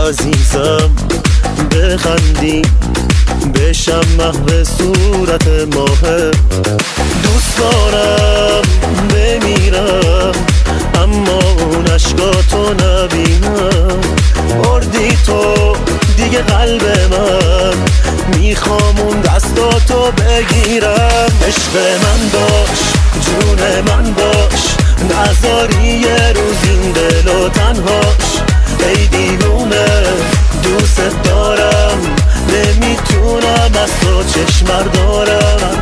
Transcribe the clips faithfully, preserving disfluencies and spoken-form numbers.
عزیزم بخندی بشم محو صورت ماه. دوست دارم بمیرم اما اون عشقاتو نبینم. بردی تو دیگه قلب من، میخوام اون دستاتو بگیرم. عشق من باش، جون من باش، نذاری یه روز این دل و تنهاش. ای دیوونه دوست دارم، نمیتونم از تو چشم دارم.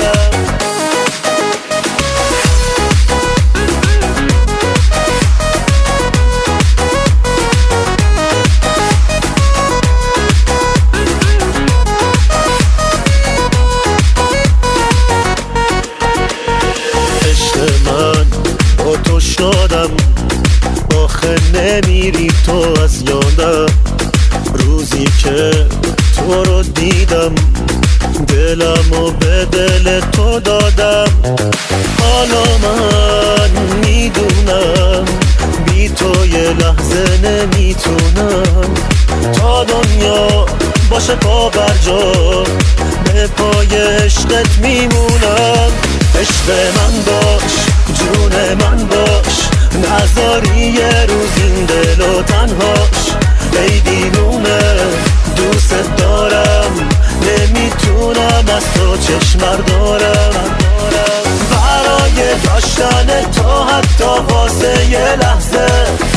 شادم آخه نمیری تو از یادم. روزی که تو رو دیدم دلمو به دل تو دادم. حالا من میدونم بی تو یه لحظه نمیتونم. تا دنیا باشه پا بر جا به پای عشقت میمونم. عشق من باش، جون من باش، نذاری یه روز این دل و تنهاش. ای دیوونه دوست دارم، نمیتونم از تو چشم دارم. برای داشتن تو حتی واسه یه لحظه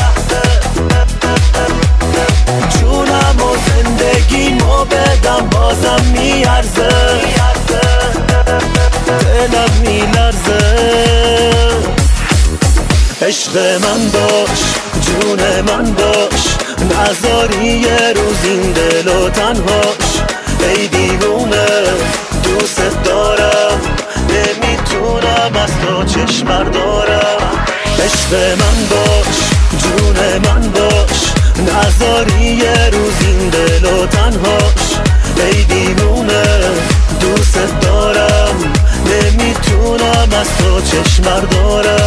جونم و زندگیمو بدم بازم میارزه. دلم میلرزه. عشق من باش، جون من باش، نذاری یه روز این دل و تنهاش. ای دیوونه دوست دارم، نمیتونم از تو چشم بردارم. عشق من باش، جون من باش، نذاری یه روز این دل و تنهاش. ای دیوونه دوست دارم، نمیتونم از تو چشم بردارم.